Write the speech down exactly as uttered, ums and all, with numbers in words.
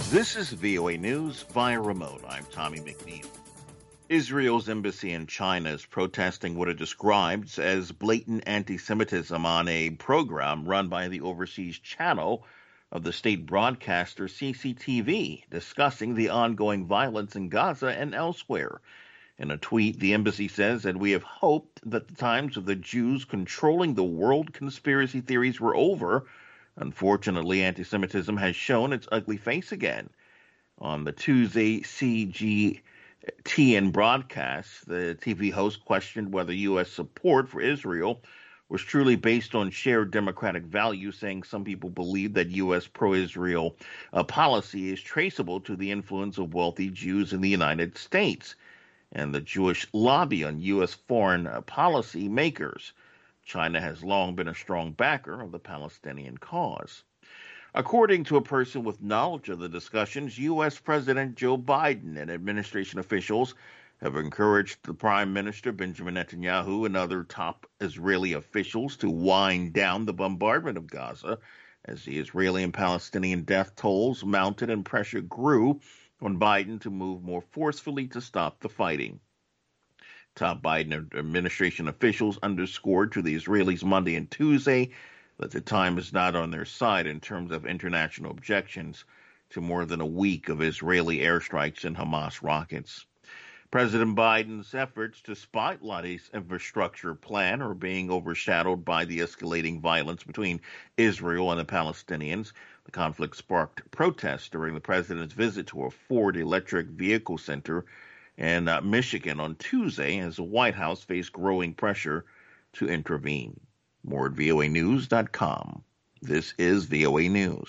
This is V O A News via remote. I'm Tommy McNeil. Israel's embassy in China is protesting what it describes as blatant anti-Semitism on a program run by the overseas channel of the state broadcaster C C T V, discussing the ongoing violence in Gaza and elsewhere. In a tweet, the embassy says that we have hoped that the times of the Jews controlling the world conspiracy theories were over. Unfortunately, anti-Semitism has shown its ugly face again. On the Tuesday C G T N broadcast, the T V host questioned whether U S support for Israel was truly based on shared democratic values, saying some people believe that U S pro-Israel uh, policy is traceable to the influence of wealthy Jews in the United States and the Jewish lobby on U S foreign uh, policy makers. China has long been a strong backer of the Palestinian cause. According to a person with knowledge of the discussions, U S. President Joe Biden and administration officials have encouraged the Prime Minister Benjamin Netanyahu and other top Israeli officials to wind down the bombardment of Gaza as the Israeli and Palestinian death tolls mounted and pressure grew on Biden to move more forcefully to stop the fighting. Top Biden administration officials underscored to the Israelis Monday and Tuesday that the time is not on their side in terms of international objections to more than a week of Israeli airstrikes and Hamas rockets. President Biden's efforts to spotlight his infrastructure plan are being overshadowed by the escalating violence between Israel and the Palestinians. The conflict sparked protests during the president's visit to a Ford electric vehicle center in uh, Michigan on Tuesday as the White House faced growing pressure to intervene. More at V O A news dot com. This is V O A News.